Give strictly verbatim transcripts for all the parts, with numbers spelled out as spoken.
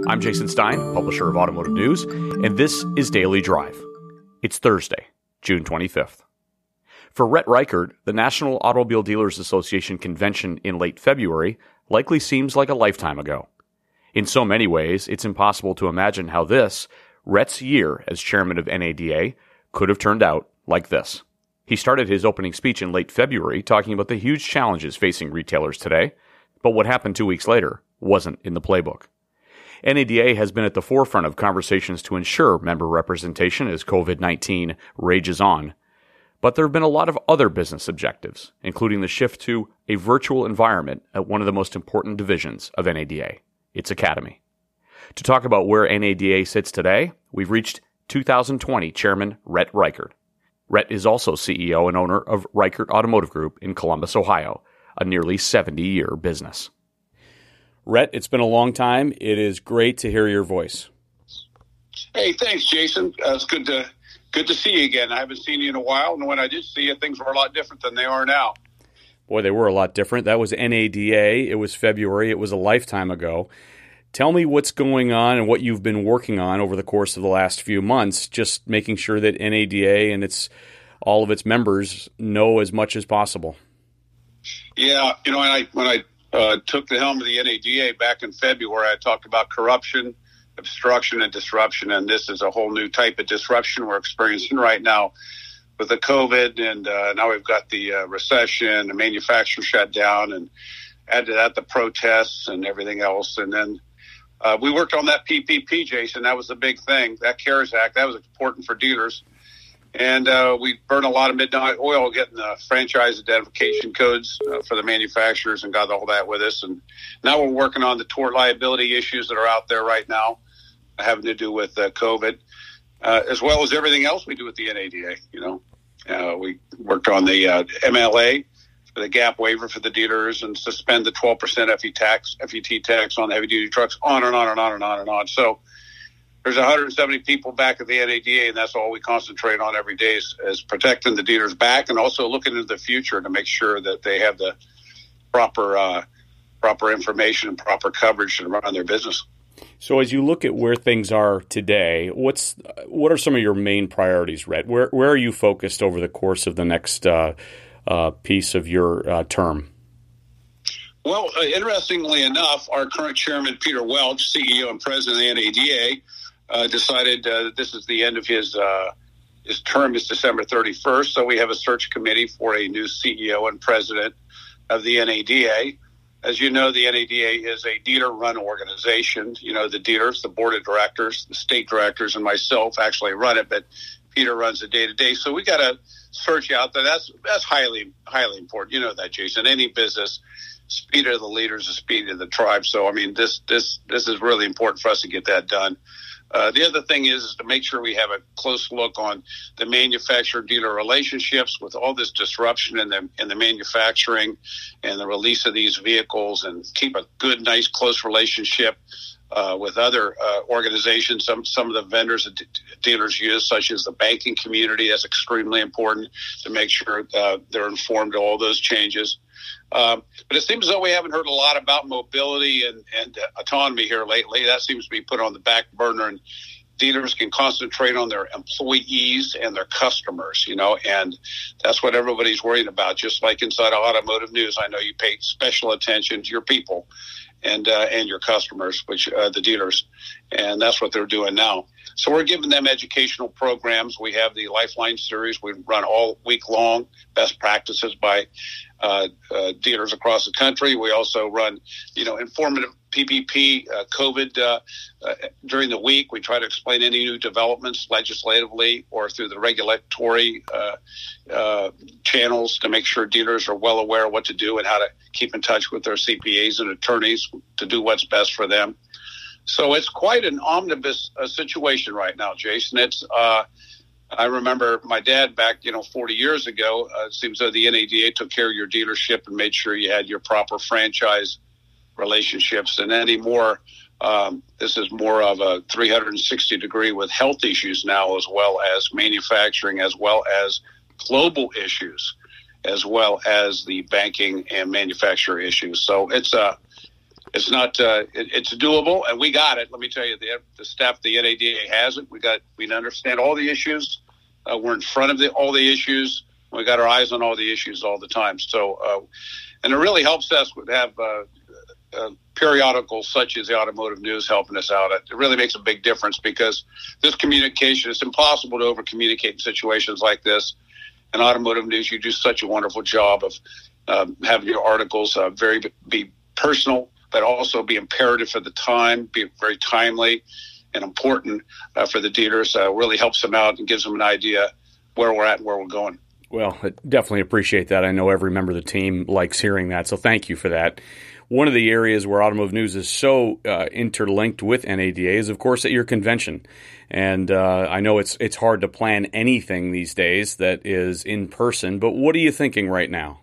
I'm Jason Stein, publisher of Automotive News, and this is Daily Drive. It's Thursday, June twenty-fifth. For Rhett Ricart, the National Automobile Dealers Association convention in late February likely seems like a lifetime ago. In so many ways, it's impossible to imagine how this, Rhett's year as chairman of N A D A, could have turned out like this. He started his opening speech in late February talking about the huge challenges facing retailers today, but what happened two weeks later wasn't in the playbook. N A D A has been at the forefront of conversations to ensure member representation as covid nineteen rages on. But there have been a lot of other business objectives, including the shift to a virtual environment at one of the most important divisions of N A D A, its Academy. To talk about where N A D A sits today, we've reached two thousand twenty Chairman Rhett Ricart. Rhett is also C E O and owner of Ricart Automotive Group in Columbus, Ohio, a nearly seventy-year business. Rhett, it's been a long time. It is great to hear your voice. Hey, thanks, Jason. Uh, it's good to good to see you again. I haven't seen you in a while, and when I did see you, things were a lot different than they are now. Boy, they were a lot different. That was N A D A. It was February. It was a lifetime ago. Tell me what's going on and what you've been working on over the course of the last few months, just making sure that N A D A and its all of its members know as much as possible. Yeah, you know, when I when I uh, took the helm of the N A D A back in February, I talked about corruption, obstruction, and disruption, and this is a whole new type of disruption we're experiencing right now with the COVID, and uh, now we've got the uh, recession, the manufacturing shutdown, and add to that the protests and everything else, and then uh, we worked on that P P P, Jason. That was the big thing, that CARES Act. That was important for dealers. And uh, we burned a lot of midnight oil getting the franchise identification codes uh, for the manufacturers and got all that with us. And now we're working on the tort liability issues that are out there right now having to do with uh, COVID, uh, as well as everything else we do with the N A D A. You know, uh, we worked on the uh, M L A for the gap waiver for the dealers and suspend the twelve percent F E tax, F E T tax on heavy-duty trucks, on and on and on and on and on. So there's one hundred seventy people back at the N A D A, and that's all we concentrate on every day is, is protecting the dealers back and also looking into the future to make sure that they have the proper uh, proper information and proper coverage to run their business. So as you look at where things are today, what's what are some of your main priorities, Rhett? Where where are you focused over the course of the next uh, uh, piece of your uh, term? Well, uh, interestingly enough, our current chairman, Peter Welch, C E O and president of the N A D A, Uh, decided uh, that this is the end of his uh, his term is December thirty-first. So we have a search committee for a new C E O and president of the N A D A. As you know, the N A D A is a dealer-run organization. You know, the dealers, the board of directors, the state directors, and myself actually run it, but Peter runs the day-to-day. So we got a search out there. That's that's highly, highly important. You know that, Jason. Any business, speed of the leaders, the speed of the tribe. So, I mean, this this this is really important for us to get that done. Uh, the other thing is, is to make sure we have a close look on the manufacturer-dealer relationships with all this disruption in the in the manufacturing and the release of these vehicles, and keep a good, nice, close relationship uh, with other uh, organizations. Some some of the vendors that d- dealers use, such as the banking community, that's extremely important to make sure uh, they're informed of all those changes. Um, but it seems as though we haven't heard a lot about mobility and, and uh, autonomy here lately. That seems to be put on the back burner, and dealers can concentrate on their employees and their customers, you know, and that's what everybody's worried about. Just like inside of Automotive News, I know you pay special attention to your people and uh, and your customers, which uh, the dealers, and that's what they're doing now. So we're giving them educational programs. We have the Lifeline series. We run all week long, best practices by uh, uh, dealers across the country. We also run, you know, informative P P P, uh, COVID uh, uh, during the week. We try to explain any new developments legislatively or through the regulatory uh, uh, channels to make sure dealers are well aware of what to do and how to keep in touch with their C P As and attorneys to do what's best for them. So it's quite an omnibus uh, situation right now, Jason. It's uh, I remember my dad back, you know, forty years ago. Uh, it seems that the N A D A took care of your dealership and made sure you had your proper franchise relationships. And anymore, um, this is more of a three hundred sixty degree with health issues now, as well as manufacturing, as well as global issues, as well as the banking and manufacturer issues. So it's a it's not uh, it, it's doable, and we got it. Let me tell you, the, the staff, the N A D A has it. We got we understand all the issues. Uh, we're in front of the, all the issues. We got our eyes on all the issues all the time. So, uh, and it really helps us to have uh, uh, periodicals such as the Automotive News helping us out. It really makes a big difference because this communication, it's impossible to over communicate in situations like this. And Automotive News, you do such a wonderful job of uh, having your articles uh, very be personal, but also be imperative for the time, be very timely and important uh, for the dealers. Uh, really helps them out and gives them an idea where we're at and where we're going. Well, I definitely appreciate that. I know every member of the team likes hearing that, so thank you for that. One of the areas where Automotive News is so uh, interlinked with N A D A is, of course, at your convention. And uh, I know it's it's hard to plan anything these days that is in person, but what are you thinking right now?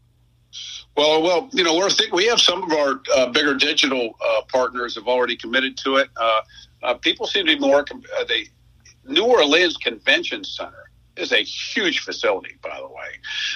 Well, well, you know, we're think we have some of our uh, bigger digital uh, partners have already committed to it. Uh, uh, people seem to be more. Uh, the New Orleans Convention Center is a huge facility, by the way.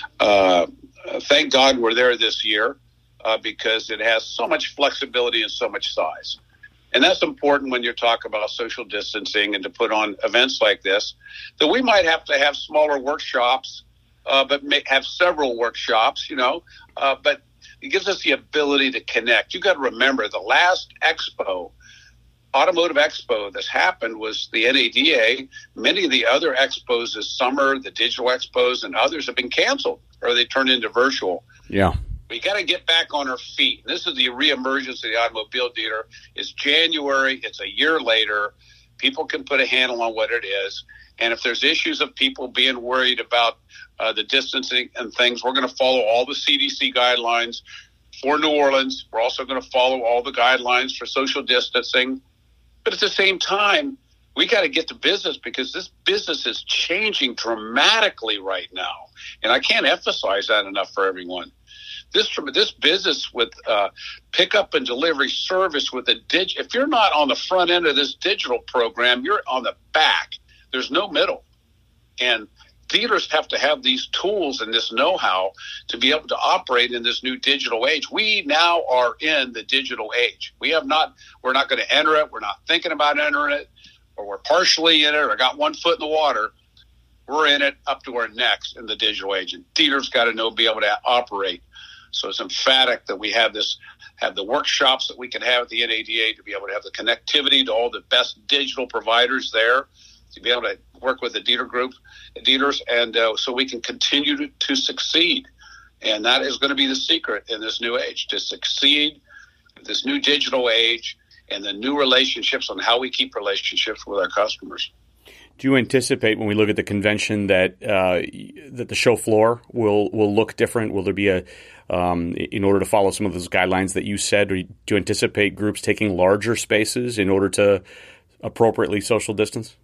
Uh, thank God we're there this year uh, because it has so much flexibility and so much size. And that's important when you're talking about social distancing and to put on events like this, that we might have to have smaller workshops, uh, but may have several workshops, you know, uh, but it gives us the ability to connect. You got to remember the last expo, Automotive Expo that's happened was the N A D A. Many of the other expos this summer, the digital expos and others have been canceled or they turned into virtual. Yeah. We got to get back on our feet. This is the reemergence of the automobile dealer. It's January. It's a year later. People can put a handle on what it is. And if there's issues of people being worried about uh, the distancing and things, we're going to follow all the C D C guidelines for New Orleans. We're also going to follow all the guidelines for social distancing. But at the same time, we got to get to business because this business is changing dramatically right now. And I can't emphasize that enough for everyone. This this business with uh, pickup and delivery service with a dig, if you're not on the front end of this digital program, you're on the back. There's no middle. And dealers have to have these tools and this know-how to be able to operate in this new digital age. We now are in the digital age. We have not, we're not going to enter it. We're not thinking about entering it, or we're partially in it, or got one foot in the water. We're in it up to our necks in the digital age. And dealers got to know, be able to operate. So it's emphatic that we have this, have the workshops that we can have at the N A D A to be able to have the connectivity to all the best digital providers there, to be able to work with the dealer group, dealers, and uh, so we can continue to, to succeed. And that is going to be the secret in this new age, to succeed in this new digital age and the new relationships on how we keep relationships with our customers. Do you anticipate when we look at the convention that uh, that the show floor will, will look different? Will there be a, um, in order to follow some of those guidelines that you said, or do you anticipate groups taking larger spaces in order to appropriately social distance?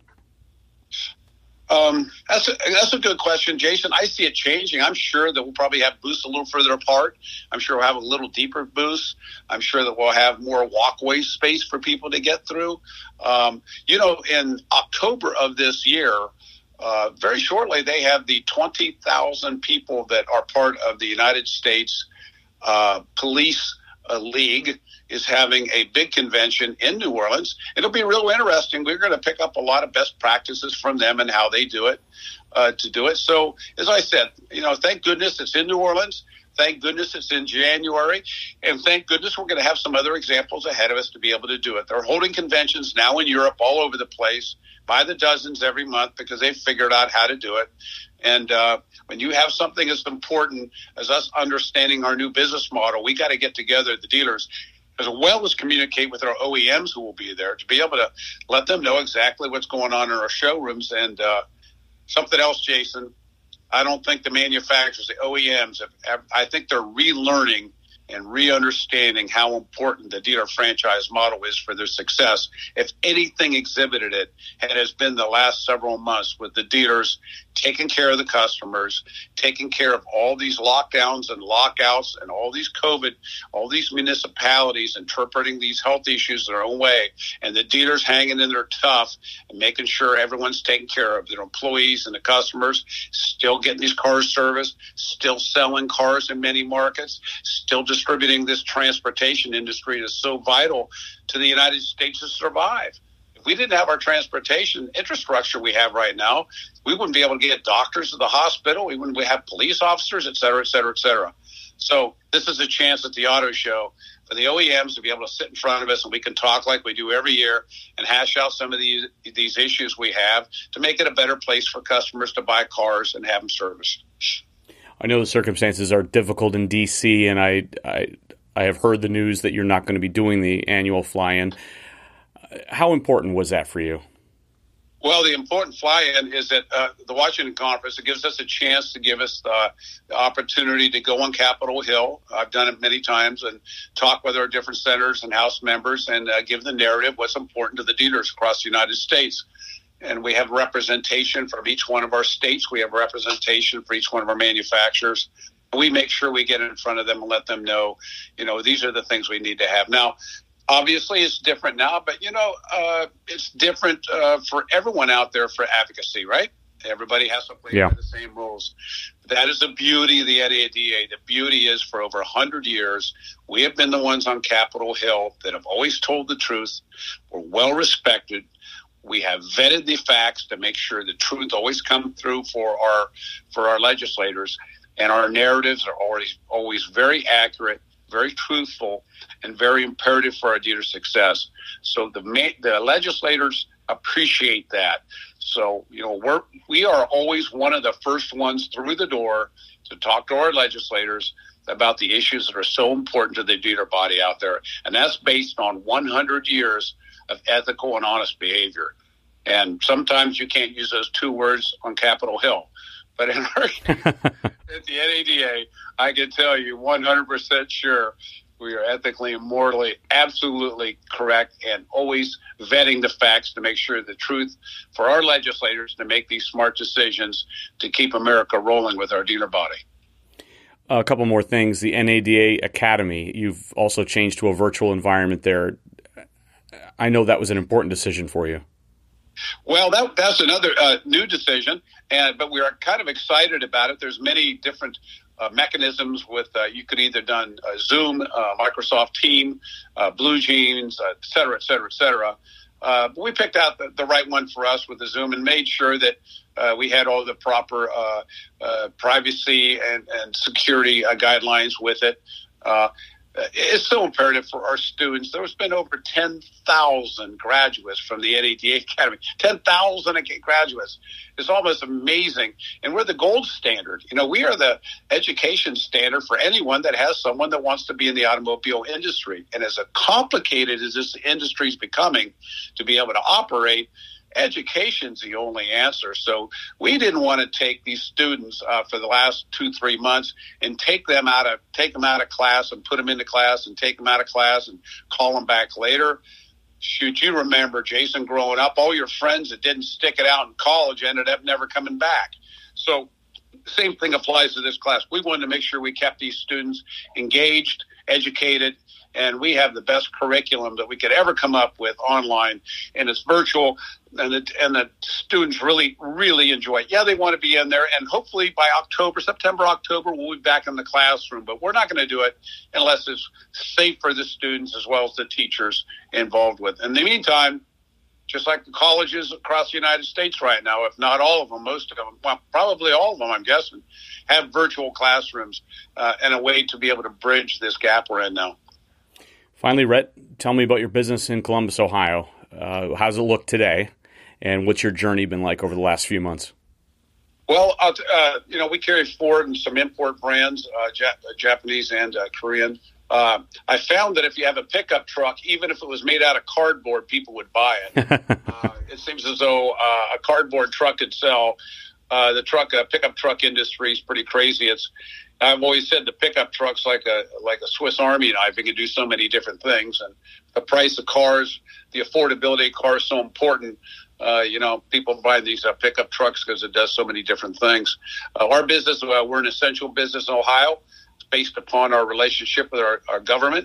Um, that's a, that's a good question, Jason. I see it changing. I'm sure that we'll probably have booths a little further apart. I'm sure we'll have a little deeper booths. I'm sure that we'll have more walkway space for people to get through. Um, you know, in October of this year, uh, very shortly, they have the twenty thousand people that are part of the United States uh, Police uh, League is having a big convention in New Orleans. It'll be real interesting. We're going to pick up a lot of best practices from them and how they do it, uh, to do it. So, as I said, you know, thank goodness it's in New Orleans. Thank goodness it's in January. And thank goodness we're going to have some other examples ahead of us to be able to do it. They're holding conventions now in Europe all over the place by the dozens every month because they've figured out how to do it. And uh, when you have something as important as us understanding our new business model, we got to get together, the dealers, as well as communicate with our O E Ms who will be there to be able to let them know exactly what's going on in our showrooms. And uh, something else, Jason, I don't think the manufacturers, the O E Ms, have, have, I think they're relearning and re-understanding how important the dealer franchise model is for their success. If anything exhibited it, it has been the last several months with the dealers taking care of the customers, taking care of all these lockdowns and lockouts and all these COVID, all these municipalities interpreting these health issues their own way, and the dealers hanging in there tough and making sure everyone's taking care of their employees and the customers, still getting these cars serviced, still selling cars in many markets, still just distributing this transportation industry that's so vital to the United States to survive. If we didn't have our transportation infrastructure we have right now, we wouldn't be able to get doctors to the hospital. We wouldn't have police officers, et cetera, et cetera, et cetera. So this is a chance at the auto show for the O E Ms to be able to sit in front of us, and we can talk like we do every year and hash out some of these these issues we have to make it a better place for customers to buy cars and have them serviced. I know the circumstances are difficult in D C, and I, I, I have heard the news that you're not going to be doing the annual fly-in. How important was that for you? Well, the important fly-in is that uh, the Washington Conference, it gives us a chance to give us the, the opportunity to go on Capitol Hill. I've done it many times and talk with our different senators and House members and uh, give the narrative what's important to the dealers across the United States. And we have representation from each one of our states. We have representation for each one of our manufacturers. We make sure we get in front of them and let them know, you know, these are the things we need to have. Now, obviously, it's different now, but, you know, uh, it's different uh, for everyone out there for advocacy, right? Everybody has to play yeah. by the same rules. That is the beauty of the N A D A. The beauty is for over one hundred years, we have been the ones on Capitol Hill that have always told the truth. We're well respected. We have vetted the facts to make sure the truth always comes through for our for our legislators, and our narratives are always always very accurate, very truthful, and very imperative for our dealer success. So the the legislators appreciate that. So, you know, we're we are always one of the first ones through the door to talk to our legislators about the issues that are so important to the dealer body out there, and that's based on one hundred years of ethical and honest behavior. And sometimes you can't use those two words on Capitol Hill. But in our, at the N A D A, I can tell you one hundred percent sure we are ethically and morally absolutely correct and always vetting the facts to make sure the truth for our legislators to make these smart decisions to keep America rolling with our dealer body. A couple more things. The N A D A Academy, you've also changed to a virtual environment there. I know that was an important decision for you. Well, that, that's another uh, new decision, and but we are kind of excited about it. There's many different uh, mechanisms with, uh, you could either done uh, Zoom, uh, Microsoft Team, uh, Blue Jeans, uh, et cetera, et cetera, et cetera. Uh, but we picked out the, the right one for us with the Zoom and made sure that uh, we had all the proper uh, uh, privacy and, and security uh, guidelines with it. Uh, It's so imperative for our students. There's been over ten thousand graduates from the N A D A Academy. ten thousand graduates. It's almost amazing. And we're the gold standard. You know, we are the education standard for anyone that has someone that wants to be in the automobile industry. And as complicated as this industry is becoming to be able to operate, education's the only answer. So we didn't want to take these students uh, for the last two, three months and take them out of take them out of class and put them into class and take them out of class and call them back later. Shoot, you remember, Jason, growing up, all your friends that didn't stick it out in college ended up never coming back. So the same thing applies to this class. We wanted to make sure we kept these students engaged, educated, and we have the best curriculum that we could ever come up with online, and it's virtual, and the, and the students really, really enjoy it. Yeah, they want to be in there, and hopefully by October, September, October, we'll be back in the classroom, but we're not going to do it unless it's safe for the students as well as the teachers involved with it. In the meantime, just like the colleges across the United States right now, if not all of them, most of them, well, probably all of them, I'm guessing, have virtual classrooms uh, and a way to be able to bridge this gap we're in now. Finally, Rhett, tell me about your business in Columbus, Ohio. Uh, how does it look today, and what's your journey been like over the last few months? Well, uh, you know, we carry Ford and some import brands, uh, Jap- Japanese and uh, Korean. Uh, I found that if you have a pickup truck, even if it was made out of cardboard, people would buy it. uh, it seems as though uh, a cardboard truck could sell. Uh, the truck, uh, pickup truck industry is pretty crazy. It's I've always said the pickup truck's like a like a Swiss Army knife. It can do so many different things, and the price of cars, the affordability of cars, is so important. Uh, you know, people buy these uh, pickup trucks because it does so many different things. Uh, our business, uh, we're an essential business in Ohio. It's based upon our relationship with our, our government.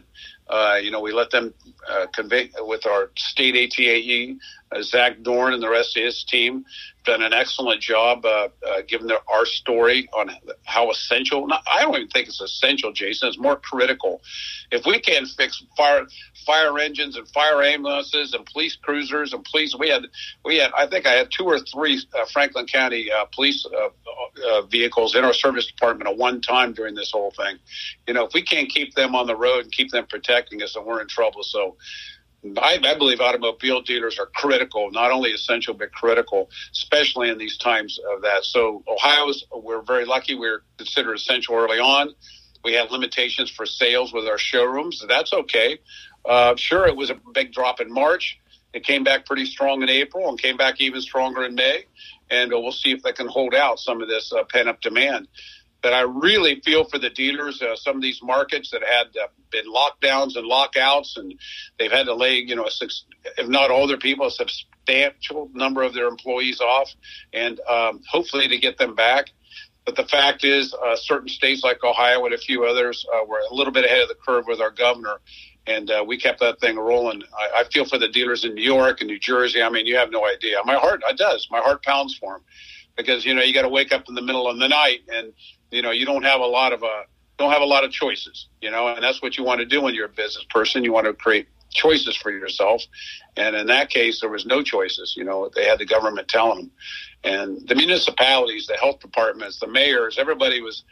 Uh, you know, we let them uh, convey with our state A T A E, uh, Zach Dorn and the rest of his team done an excellent job uh, uh, giving their, our story on how essential. Not, I don't even think it's essential, Jason. It's more critical. If we can't fix fire fire engines and fire ambulances and police cruisers and police, we had we had I think I had two or three uh, Franklin County uh, police uh, uh, vehicles in our service department at one time during this whole thing. You know, if we can't keep them on the road and keep them protecting us, then we're in trouble. So I, I believe automobile dealers are critical, not only essential, but critical, especially in these times of that. So Ohio's, we're very lucky. We're considered essential early on. We had limitations for sales with our showrooms. That's okay. Uh, sure, it was a big drop in March. It came back pretty strong in April and came back even stronger in May. And uh, we'll see if they can hold out some of this uh, pent-up demand. But I really feel for the dealers, uh, some of these markets that had uh, been lockdowns and lockouts, and they've had to lay, you know, a six, if not all their people, a substantial number of their employees off, and um, hopefully to get them back. But the fact is, uh, certain states like Ohio and a few others uh, were a little bit ahead of the curve with our governor, and uh, we kept that thing rolling. I, I feel for the dealers in New York and New Jersey. I mean, you have no idea. My heart, it does. My heart pounds for them because, you know, you got to wake up in the middle of the night and, you know, you don't have a lot of uh, don't have a lot of choices, you know, and that's what you want to do when you're a business person. You want to create choices for yourself. And in that case, there was no choices. You know, they had the government telling them. And the municipalities, the health departments, the mayors, everybody was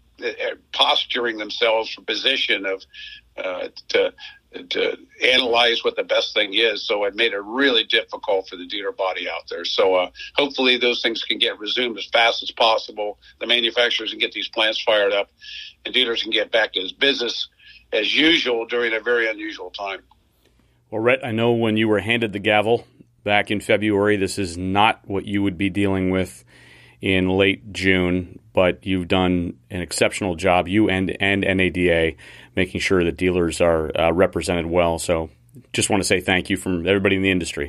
posturing themselves for position of uh, to to analyze what the best thing is. So it made it really difficult for the dealer body out there. So uh, hopefully those things can get resumed as fast as possible. The manufacturers can get these plants fired up and dealers can get back to his business as usual during a very unusual time. Well, Rhett, I know when you were handed the gavel back in February, this is not what you would be dealing with in late June, but you've done an exceptional job, you and, and N A D A, making sure that dealers are uh, represented well. So just want to say thank you from everybody in the industry.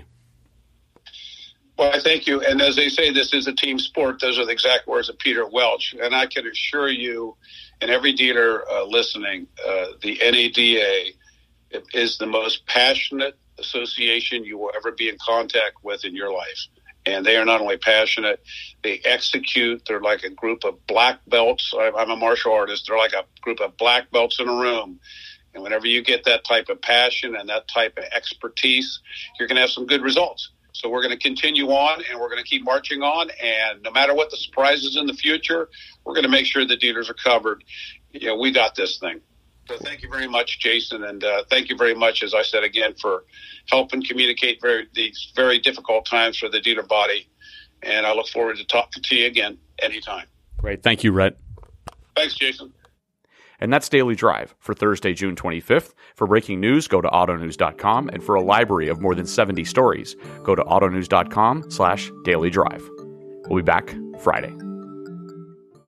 Well, I thank you. And as they say, this is a team sport. Those are the exact words of Peter Welch. And I can assure you and every dealer uh, listening, uh, the N A D A is the most passionate association you will ever be in contact with in your life. And they are not only passionate, they execute. They're like a group of black belts. I'm a martial artist. They're like a group of black belts in a room. And whenever you get that type of passion and that type of expertise, you're going to have some good results. So we're going to continue on, and we're going to keep marching on. And no matter what the surprises in the future, we're going to make sure the dealers are covered. You know, we got this thing. So thank you very much, Jason, and uh, thank you very much, as I said again, for helping communicate very these very difficult times for the dealer body. And I look forward to talking to you again anytime. Great. Thank you, Rhett. Thanks, Jason. And that's Daily Drive for Thursday, June twenty-fifth. For breaking news, go to autonews dot com. And for a library of more than seventy stories, go to autonews dot com slash daily drive. We'll be back Friday.